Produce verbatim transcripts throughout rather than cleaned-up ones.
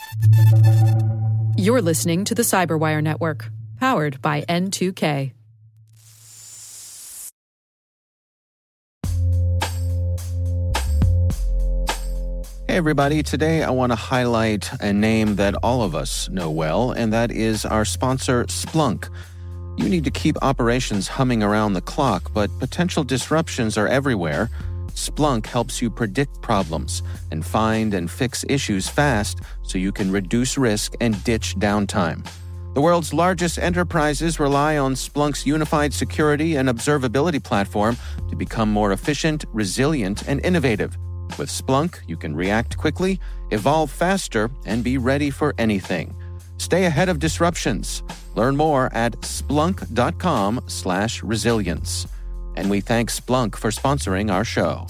You're listening to the Cyberwire Network, powered by N two K. Hey everybody, today I want to highlight a name that all of us know well, and that is our sponsor, Splunk. You need to keep operations humming around the clock, but potential disruptions are everywhere. Splunk helps you predict problems and find and fix issues fast so you can reduce risk and ditch downtime. The world's largest enterprises rely on Splunk's unified security and observability platform to become more efficient, resilient, and innovative. With Splunk, you can react quickly, evolve faster, and be ready for anything. Stay ahead of disruptions. Learn more at splunk.com slash resilience. And we thank Splunk for sponsoring our show.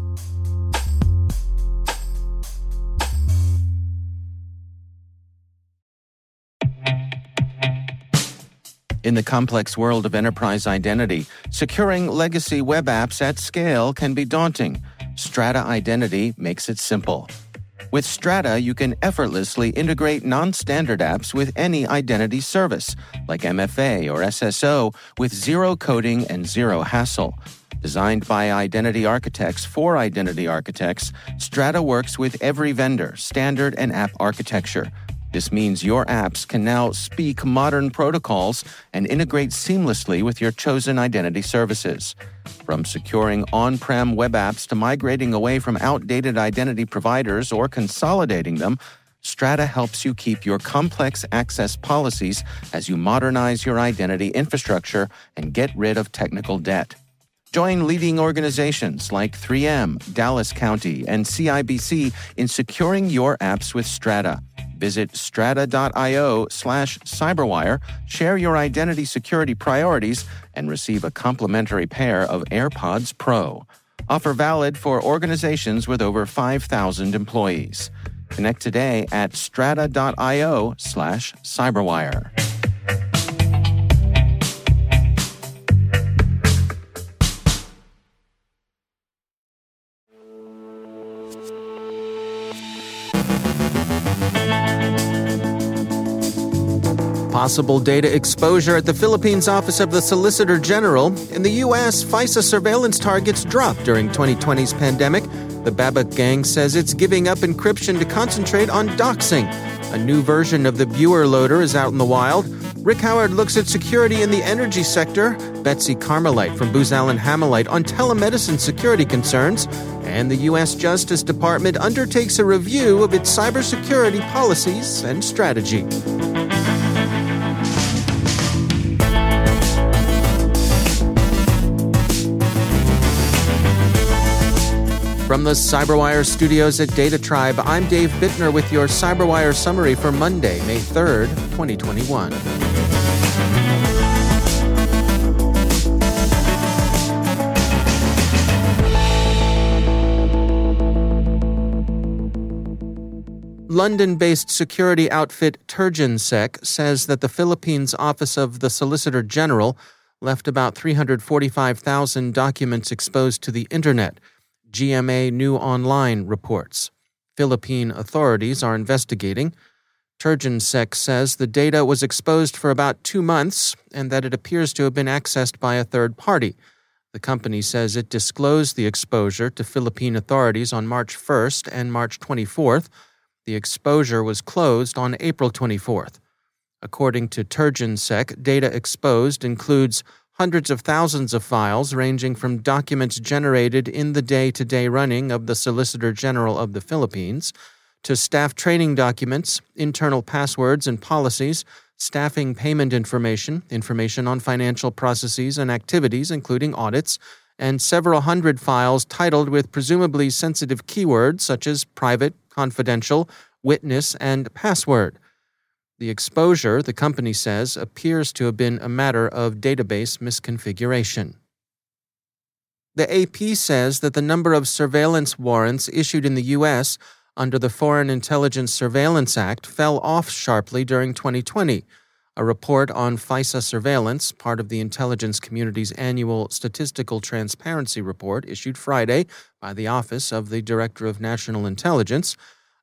In the complex world of enterprise identity, securing legacy web apps at scale can be daunting. Strata Identity makes it simple. With Strata, you can effortlessly integrate non-standard apps with any identity service, like M F A or S S O, with zero coding and zero hassle. Designed by identity architects for identity architects, Strata works with every vendor, standard, and app architecture. This means your apps can now speak modern protocols and integrate seamlessly with your chosen identity services. From securing on-prem web apps to migrating away from outdated identity providers or consolidating them, Strata helps you keep your complex access policies as you modernize your identity infrastructure and get rid of technical debt. Join leading organizations like three M, Dallas County, and C I B C in securing your apps with Strata. Visit strata.io slash cyberwire, share your identity security priorities, and receive a complimentary pair of AirPods Pro. Offer valid for organizations with over five thousand employees. Connect today at strata.io slash cyberwire. Possible data exposure at the Philippines Office of the Solicitor General. In the U S, FISA surveillance targets dropped during twenty twenty's pandemic. The Babak gang says it's giving up encryption to concentrate on doxing. A new version of the Viewer Loader is out in the wild. Rick Howard looks at security in the energy sector. Betsy Carmelite from Booz Allen Hamilite on telemedicine security concerns. And the U S Justice Department undertakes a review of its cybersecurity policies and strategy. From the Cyberwire studios at Data Tribe, I'm Dave Bittner with your Cyberwire summary for Monday, May third, twenty twenty-one. London-based security outfit TurgeonSec says that the Philippines Office of the Solicitor General left about three hundred forty-five thousand documents exposed to the Internet. G M A New Online reports. Philippine authorities are investigating. TurgeonSec says the data was exposed for about two months and that it appears to have been accessed by a third party. The company says it disclosed the exposure to Philippine authorities on March first and March twenty-fourth. The exposure was closed on April twenty-fourth. According to TurgeonSec, data exposed includes hundreds of thousands of files ranging from documents generated in the day-to-day running of the Solicitor General of the Philippines to staff training documents, internal passwords and policies, staffing payment information, information on financial processes and activities, including audits, and several hundred files titled with presumably sensitive keywords such as private, confidential, witness, and password. The exposure, the company says, appears to have been a matter of database misconfiguration. The A P says that the number of surveillance warrants issued in the U S under the Foreign Intelligence Surveillance Act fell off sharply during twenty twenty. A report on FISA surveillance, part of the intelligence community's annual Statistical Transparency Report issued Friday by the Office of the Director of National Intelligence,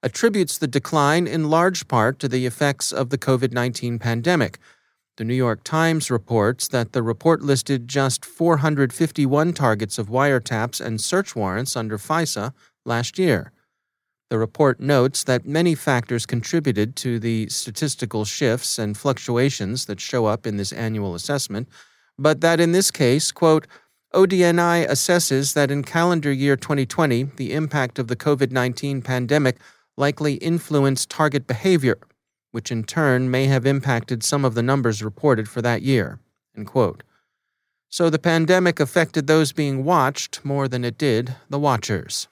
attributes the decline in large part to the effects of the covid nineteen pandemic. The New York Times reports that the report listed just four hundred fifty-one targets of wiretaps and search warrants under FISA last year. The report notes that many factors contributed to the statistical shifts and fluctuations that show up in this annual assessment, but that in this case, quote, O D N I assesses that in calendar year twenty twenty, the impact of the covid nineteen pandemic likely influenced target behavior, which in turn may have impacted some of the numbers reported for that year, end quote. So the pandemic affected those being watched more than it did the watchers.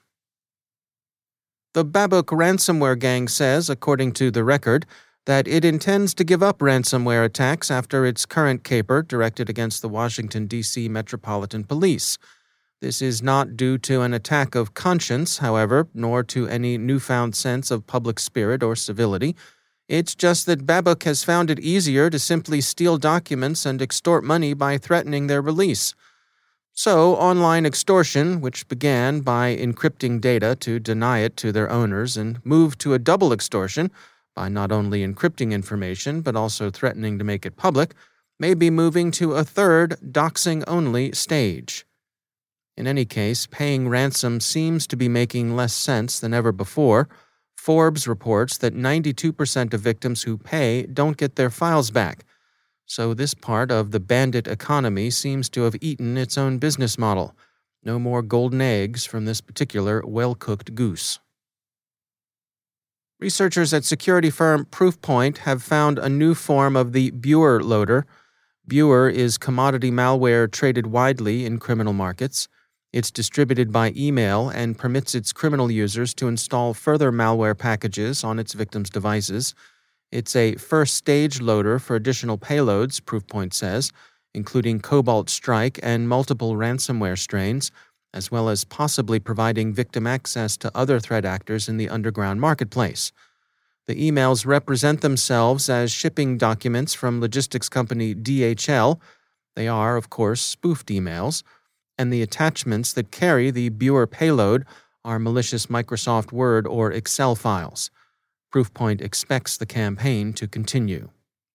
The Babuk ransomware gang says, according to The Record, that it intends to give up ransomware attacks after its current caper directed against the Washington, D C Metropolitan Police. This is not due to an attack of conscience, however, nor to any newfound sense of public spirit or civility. It's just that Babuk has found it easier to simply steal documents and extort money by threatening their release. So, online extortion, which began by encrypting data to deny it to their owners and moved to a double extortion by not only encrypting information but also threatening to make it public, may be moving to a third doxing-only stage. In any case, paying ransom seems to be making less sense than ever before. Forbes reports that ninety-two percent of victims who pay don't get their files back. So this part of the bandit economy seems to have eaten its own business model. No more golden eggs from this particular well-cooked goose. Researchers at security firm Proofpoint have found a new form of the Buer loader. Buer is commodity malware traded widely in criminal markets. It's distributed by email and permits its criminal users to install further malware packages on its victims' devices. It's a first-stage loader for additional payloads, Proofpoint says, including Cobalt Strike and multiple ransomware strains, as well as possibly providing victim access to other threat actors in the underground marketplace. The emails represent themselves as shipping documents from logistics company D H L. They are, of course, spoofed emails, and the attachments that carry the Buer payload are malicious Microsoft Word or Excel files. Proofpoint expects the campaign to continue.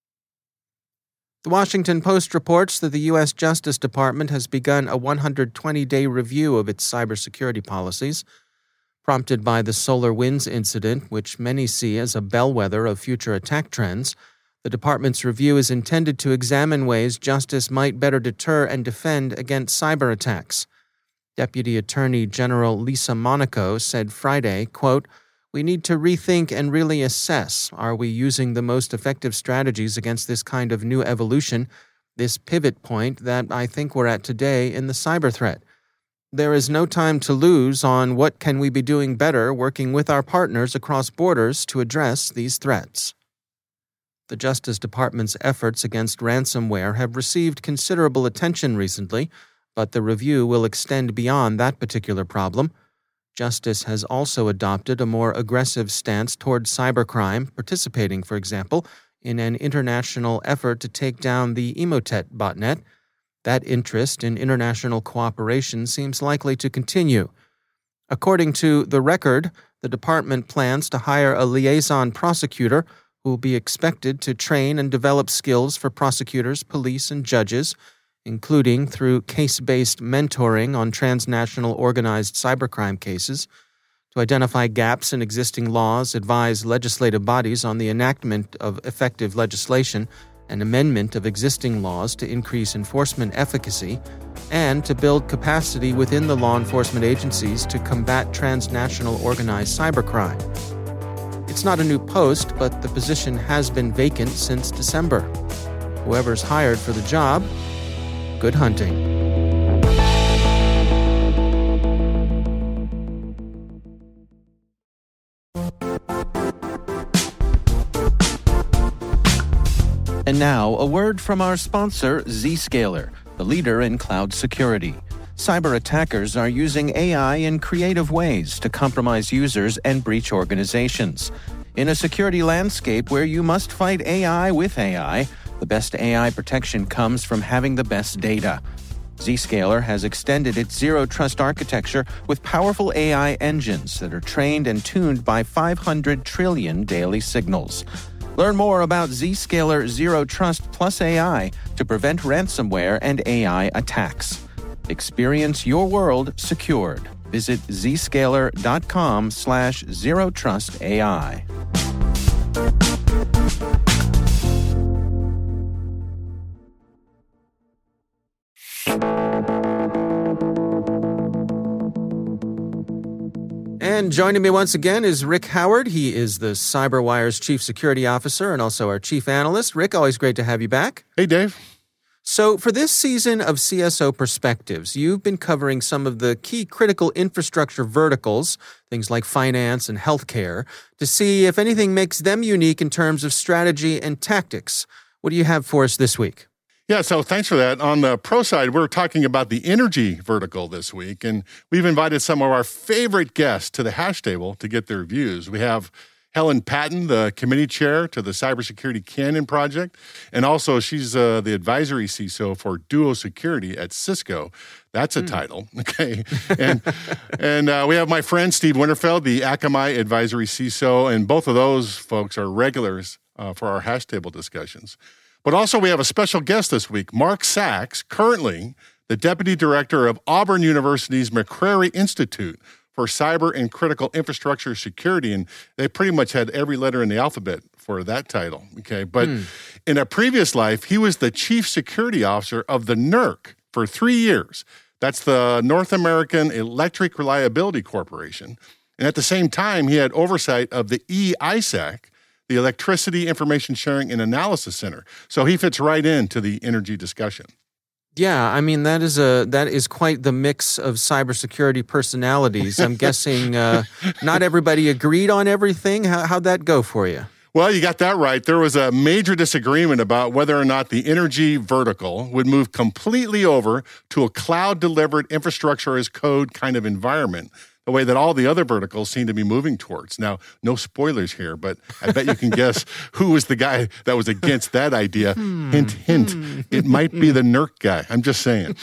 The Washington Post reports that the U S Justice Department has begun a one hundred twenty day review of its cybersecurity policies. Prompted by the SolarWinds incident, which many see as a bellwether of future attack trends, the department's review is intended to examine ways justice might better deter and defend against cyber attacks. Deputy Attorney General Lisa Monaco said Friday, quote, "We need to rethink and really assess, are we using the most effective strategies against this kind of new evolution, this pivot point that I think we're at today in the cyber threat? There is no time to lose on what can we be doing better working with our partners across borders to address these threats." The Justice Department's efforts against ransomware have received considerable attention recently, but the review will extend beyond that particular problem. Justice has also adopted a more aggressive stance toward cybercrime, participating, for example, in an international effort to take down the Emotet botnet. That interest in international cooperation seems likely to continue. According to The Record, the department plans to hire a liaison prosecutor who will be expected to train and develop skills for prosecutors, police, and judges, including through case-based mentoring on transnational organized cybercrime cases, to identify gaps in existing laws, advise legislative bodies on the enactment of effective legislation and amendment of existing laws to increase enforcement efficacy, and to build capacity within the law enforcement agencies to combat transnational organized cybercrime. It's not a new post, but the position has been vacant since December. Whoever's hired for the job, good hunting. And now, a word from our sponsor, Zscaler, the leader in cloud security. Cyber attackers are using A I in creative ways to compromise users and breach organizations. In a security landscape where you must fight A I with A I, the best A I protection comes from having the best data. Zscaler has extended its Zero Trust architecture with powerful A I engines that are trained and tuned by five hundred trillion daily signals. Learn more about Zscaler Zero Trust Plus A I to prevent ransomware and A I attacks. Experience your world secured. Visit zscaler.com slash zero trust AI. And joining me once again is Rick Howard. He is the CyberWire's Chief Security Officer and also our Chief Analyst. Rick, always great to have you back. Hey, Dave. So for this season of C S O Perspectives, you've been covering some of the key critical infrastructure verticals, things like finance and healthcare, to see if anything makes them unique in terms of strategy and tactics. What do you have for us this week? Yeah, so thanks for that. On the pro side, we're talking about the energy vertical this week, and we've invited some of our favorite guests to the hash table to get their views. We have Helen Patton, the committee chair to the Cybersecurity Canyon Project, and also she's uh, the advisory C I S O for Duo Security at Cisco. That's a mm. title, okay? And and uh, we have my friend Steve Winterfeld, the Akamai advisory C I S O, and both of those folks are regulars uh, for our hash table discussions. But also we have a special guest this week, Mark Sachs, currently the Deputy Director of Auburn University's McCrary Institute for Cyber and Critical Infrastructure Security. And they pretty much had every letter in the alphabet for that title, okay? But mm. in a previous life, he was the Chief Security Officer of the N E R C for three years. That's the North American Electric Reliability Corporation. And at the same time, he had oversight of the E I S A C, the Electricity Information Sharing and Analysis Center. So he fits right into the energy discussion. Yeah, I mean, that is a that is quite the mix of cybersecurity personalities. I'm guessing uh, not everybody agreed on everything. How, how'd that go for you? Well, you got that right. There was a major disagreement about whether or not the energy vertical would move completely over to a cloud-delivered infrastructure as code kind of environment, the way that all the other verticals seem to be moving towards. Now, no spoilers here, but I bet you can guess who was the guy that was against that idea. Hmm. Hint, hint. Hmm. It might be the N E R C guy. I'm just saying.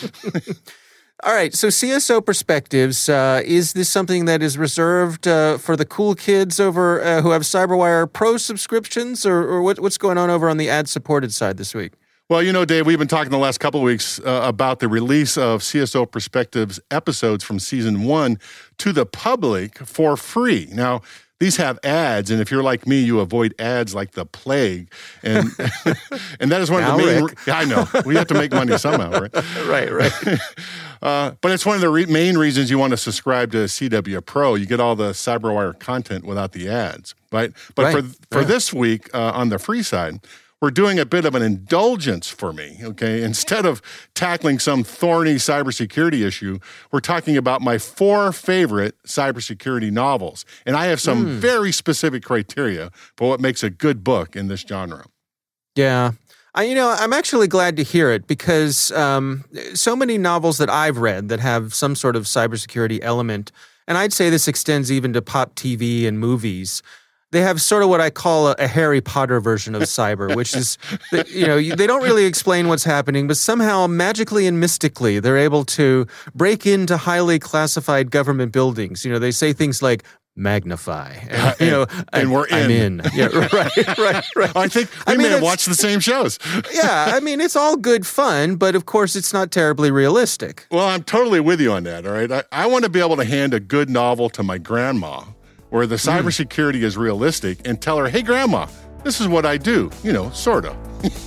All right, so C S O Perspectives, uh, is this something that is reserved uh, for the cool kids over uh, who have CyberWire Pro subscriptions, or, or what, what's going on over on the ad-supported side this week? Well, you know, Dave, we've been talking the last couple of weeks uh, about the release of C S O Perspectives episodes from season one to the public for free. Now, these have ads, and if you're like me, you avoid ads like the plague. And and that is one now, of the main... Rick. Re- I know. We have to make money somehow, right? right, right. uh, but it's one of the re- main reasons you want to subscribe to C W Pro. You get all the CyberWire content without the ads, right? But right. for, for yeah. this week, uh, on the free side, we're doing a bit of an indulgence for me, okay? Instead of tackling some thorny cybersecurity issue, we're talking about my four favorite cybersecurity novels. And I have some mm. very specific criteria for what makes a good book in this genre. Yeah. I, you know, I'm actually glad to hear it because um, so many novels that I've read that have some sort of cybersecurity element, and I'd say this extends even to pop T V and movies, they have sort of what I call a, a Harry Potter version of cyber, which is, you know, they don't really explain what's happening, but somehow magically and mystically, they're able to break into highly classified government buildings. You know, they say things like, magnify, and, you know, and, and we're in. I'm in. Yeah, right, right, right. I think we I mean, may have watched the same shows. Yeah, I mean, it's all good fun, but of course, it's not terribly realistic. Well, I'm totally with you on that, all right? I, I want to be able to hand a good novel to my grandma where the cybersecurity mm. is realistic and tell her, hey, Grandma, this is what I do, you know, sort of.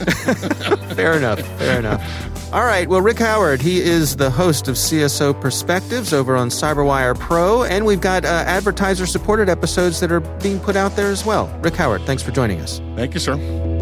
Fair enough, fair enough. All right, well, Rick Howard, he is the host of C S O Perspectives over on CyberWire Pro, and we've got uh, advertiser-supported episodes that are being put out there as well. Rick Howard, thanks for joining us. Thank you, sir.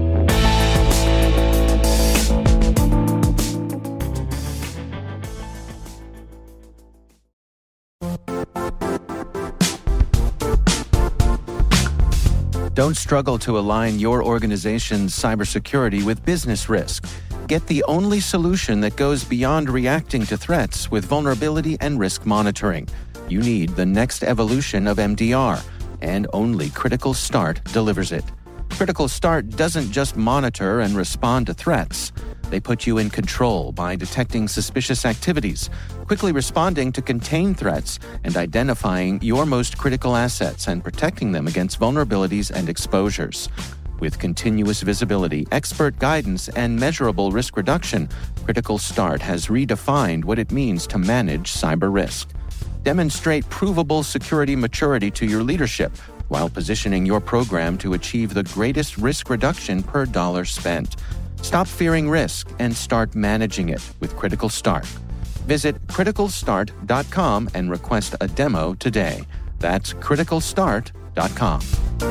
Don't struggle to align your organization's cybersecurity with business risk. Get the only solution that goes beyond reacting to threats with vulnerability and risk monitoring. You need the next evolution of M D R, and only Critical Start delivers it. Critical Start doesn't just monitor and respond to threats. They put you in control by detecting suspicious activities, quickly responding to contain threats, and identifying your most critical assets and protecting them against vulnerabilities and exposures. With continuous visibility, expert guidance, and measurable risk reduction, Critical Start has redefined what it means to manage cyber risk. Demonstrate provable security maturity to your leadership while positioning your program to achieve the greatest risk reduction per dollar spent. Stop fearing risk and start managing it with Critical Start. Visit critical start dot com and request a demo today. That's critical start dot com.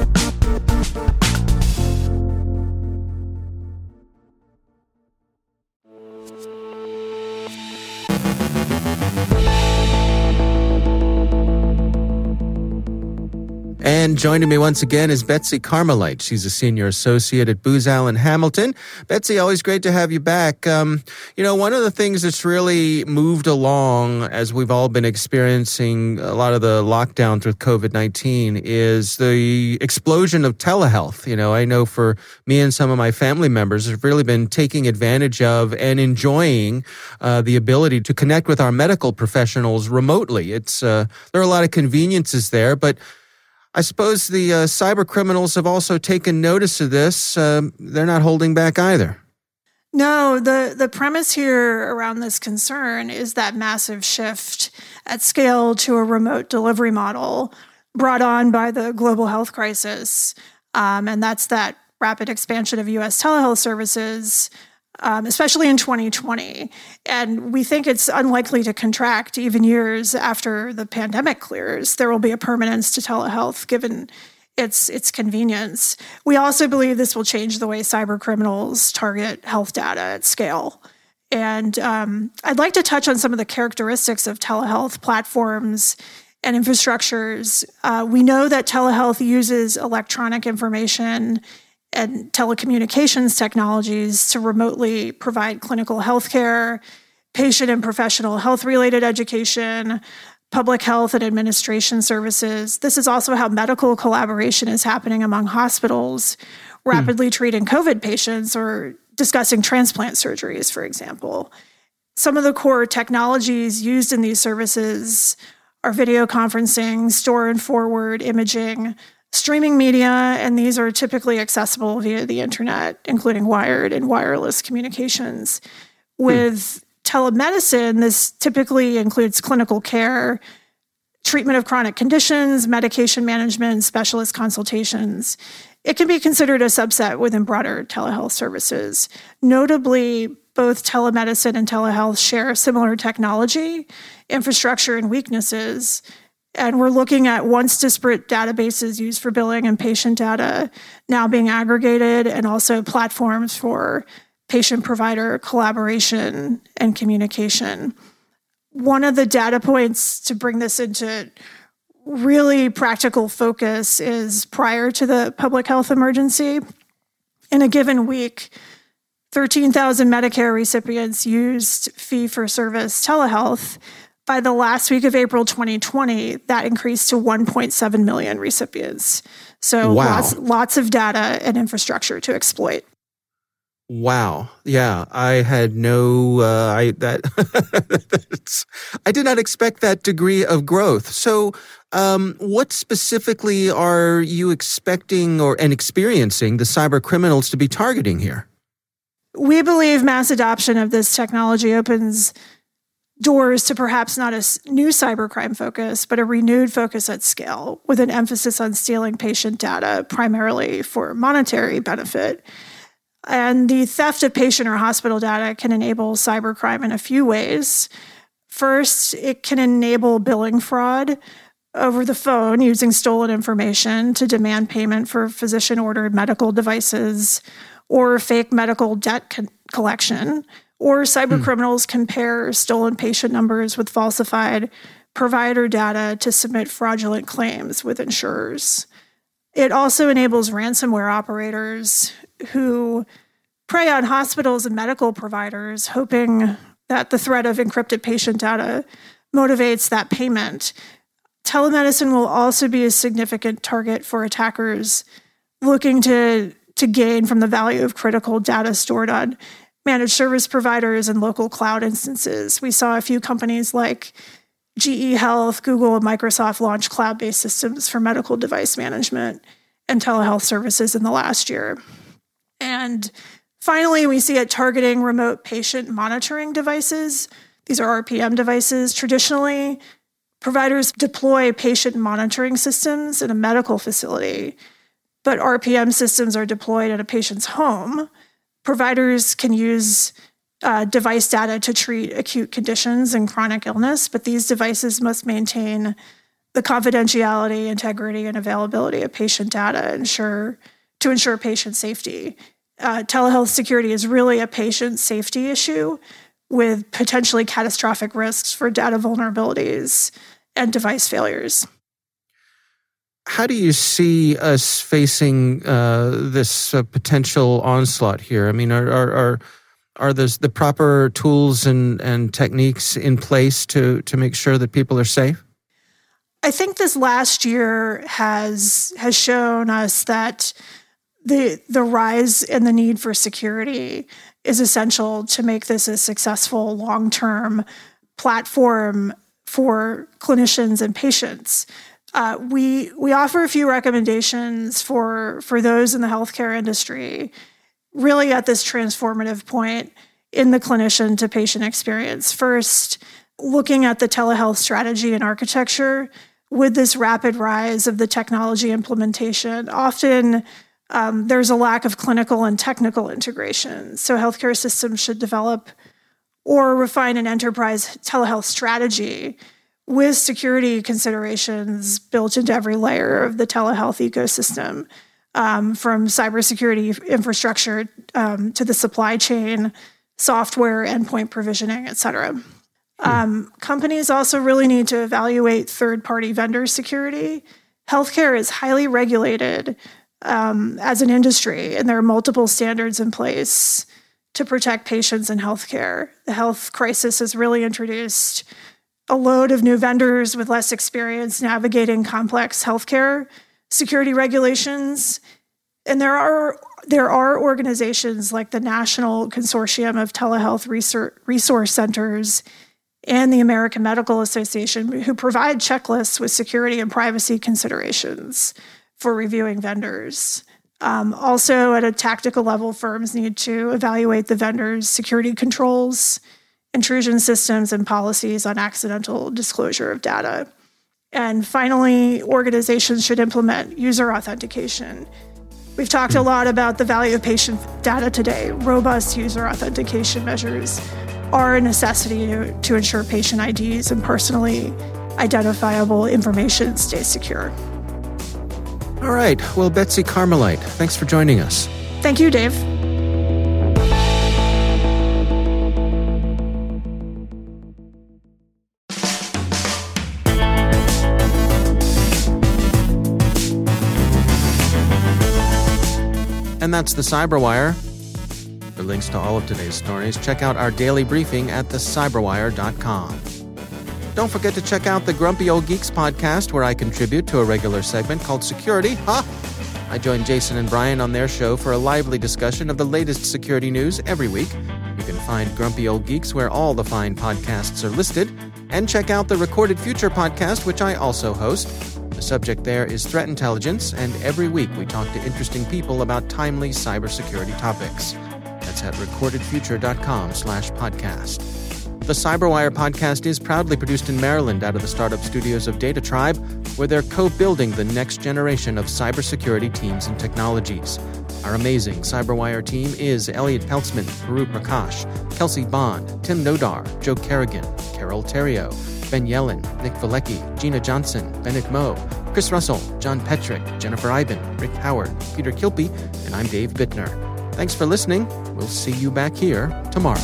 And joining me once again is Betsy Carmelite. She's a senior associate at Booz Allen Hamilton. Betsy, always great to have you back. Um, you know, one of the things that's really moved along as we've all been experiencing a lot of the lockdowns with covid nineteen is the explosion of telehealth. You know, I know for me and some of my family members have really been taking advantage of and enjoying uh, the ability to connect with our medical professionals remotely. It's uh, there are a lot of conveniences there, but I suppose the uh, cyber criminals have also taken notice of this. Um, they're not holding back either. No, the, the premise here around this concern is that massive shift at scale to a remote delivery model brought on by the global health crisis. Um, and that's that rapid expansion of U S telehealth services, um, especially in twenty twenty. And we think it's unlikely to contract even years after the pandemic clears. There will be a permanence to telehealth given its its convenience. We also believe this will change the way cyber criminals target health data at scale. And um, I'd like to touch on some of the characteristics of telehealth platforms and infrastructures. Uh, we know that telehealth uses electronic information and telecommunications technologies to remotely provide clinical health care, patient and professional health-related education, public health and administration services. This is also how medical collaboration is happening among hospitals, rapidly hmm. treating COVID patients or discussing transplant surgeries, for example. Some of the core technologies used in these services are video conferencing, store and forward imaging, streaming media, and these are typically accessible via the internet, including wired and wireless communications. With hmm. telemedicine, this typically includes clinical care, treatment of chronic conditions, medication management, specialist consultations. It can be considered a subset within broader telehealth services. Notably, both telemedicine and telehealth share similar technology, infrastructure, and weaknesses. And we're looking at once disparate databases used for billing and patient data now being aggregated, and also platforms for patient-provider collaboration and communication. One of the data points to bring this into really practical focus is prior to the public health emergency. In a given week, thirteen thousand Medicare recipients used fee-for-service telehealth. By the last week of April twenty twenty, that increased to one point seven million recipients. So wow. lots, lots of data and infrastructure to exploit. Wow. Yeah, I had no, uh, I, that, I did not expect that degree of growth. So, um, what specifically are you expecting or and experiencing the cyber criminals to be targeting here? We believe mass adoption of this technology opens doors to perhaps not a new cybercrime focus, but a renewed focus at scale, with an emphasis on stealing patient data primarily for monetary benefit. And the theft of patient or hospital data can enable cybercrime in a few ways. First, it can enable billing fraud over the phone using stolen information to demand payment for physician-ordered medical devices or fake medical debt con- collection. Or cybercriminals hmm. compare stolen patient numbers with falsified provider data to submit fraudulent claims with insurers. It also enables ransomware operators who prey on hospitals and medical providers, hoping that the threat of encrypted patient data motivates that payment. Telemedicine will also be a significant target for attackers looking to, to gain from the value of critical data stored on managed service providers and local cloud instances. We saw a few companies like G E Health, Google, and Microsoft launch cloud-based systems for medical device management and telehealth services in the last year. And finally, we see it targeting remote patient monitoring devices. These are R P M devices. Traditionally, providers deploy patient monitoring systems in a medical facility, but R P M systems are deployed at a patient's home. Providers can use uh, device data to treat acute conditions and chronic illness, but these devices must maintain the confidentiality, integrity, and availability of patient data ensure, to ensure patient safety. Uh, telehealth security is really a patient safety issue with potentially catastrophic risks for data vulnerabilities and device failures. How do you see us facing uh, this uh, potential onslaught here? I mean, are are are, are those the proper tools and, and techniques in place to to make sure that people are safe? I think this last year has has shown us that the the rise in the need for security is essential to make this a successful long-term platform for clinicians and patients. Uh, we we offer a few recommendations for for those in the healthcare industry, really at this transformative point in the clinician to patient experience. First, looking at the telehealth strategy and architecture with this rapid rise of the technology implementation, often um, there's a lack of clinical and technical integration. So healthcare systems should develop or refine an enterprise telehealth strategy with security considerations built into every layer of the telehealth ecosystem, um, from cybersecurity infrastructure um, to the supply chain, software, endpoint provisioning, et cetera. Um, companies also really need to evaluate third-party vendor security. Healthcare is highly regulated um, as an industry, and there are multiple standards in place to protect patients in healthcare. The health crisis has really introduced a load of new vendors with less experience navigating complex healthcare security regulations. And there are there are organizations like the National Consortium of Telehealth Research, Resource Centers and the American Medical Association who provide checklists with security and privacy considerations for reviewing vendors. Um, also, at a tactical level, firms need to evaluate the vendor's security controls, intrusion systems, and policies on accidental disclosure of data. And finally, organizations should implement user authentication. We've talked a lot about the value of patient data today. Robust user authentication measures are a necessity to, to ensure patient I Ds and personally identifiable information stay secure. All right. Well, Betsy Carmelite, thanks for joining us. Thank you, Dave. And that's the Cyberwire. For links to all of today's stories, check out our daily briefing at the cyberwire dot com. Don't forget to check out the Grumpy Old Geeks podcast, where I contribute to a regular segment called Security. Ha! I join Jason and Brian on their show for a lively discussion of the latest security news every week. You can find Grumpy Old Geeks where all the fine podcasts are listed. And check out the Recorded Future podcast, which I also host. The subject there is threat intelligence, and every week we talk to interesting people about timely cybersecurity topics. That's at recorded future dot com slash podcast. The Cyberwire podcast is proudly produced in Maryland out of the startup studios of Data Tribe, where they're co-building the next generation of cybersecurity teams and technologies. Our amazing Cyberwire team is Elliot Peltzman, Guru Prakash, Kelsey Bond, Tim Nodar, Joe Kerrigan, Carol Terrio, Ben Yellen, Nick Valecki, Gina Johnson, Bennett Moe, Chris Russell, John Petrick, Jennifer Iben, Rick Howard, Peter Kilpie, and I'm Dave Bittner. Thanks for listening. We'll see you back here tomorrow.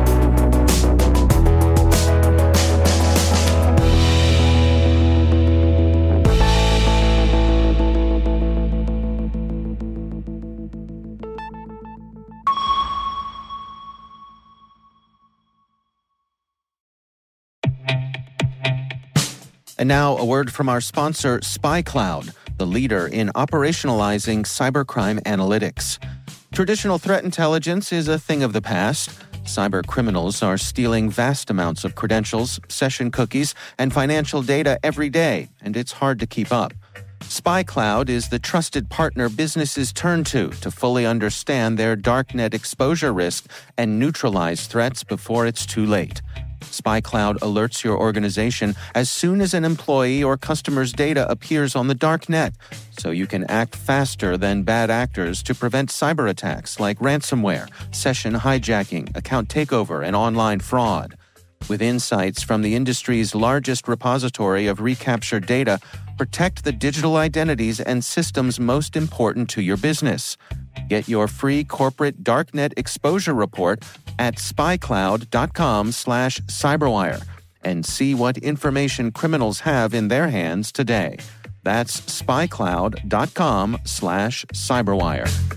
And now, a word from our sponsor, SpyCloud, the leader in operationalizing cybercrime analytics. Traditional threat intelligence is a thing of the past. Cyber criminals are stealing vast amounts of credentials, session cookies, and financial data every day, and it's hard to keep up. SpyCloud is the trusted partner businesses turn to to fully understand their darknet exposure risk and neutralize threats before it's too late. SpyCloud alerts your organization as soon as an employee or customer's data appears on the darknet, so you can act faster than bad actors to prevent cyber attacks like ransomware, session hijacking, account takeover, and online fraud. With insights from the industry's largest repository of recaptured data, protect the digital identities and systems most important to your business. Get your free corporate darknet exposure report at spycloud.com slash cyberwire and see what information criminals have in their hands today. That's spycloud.com slash cyberwire.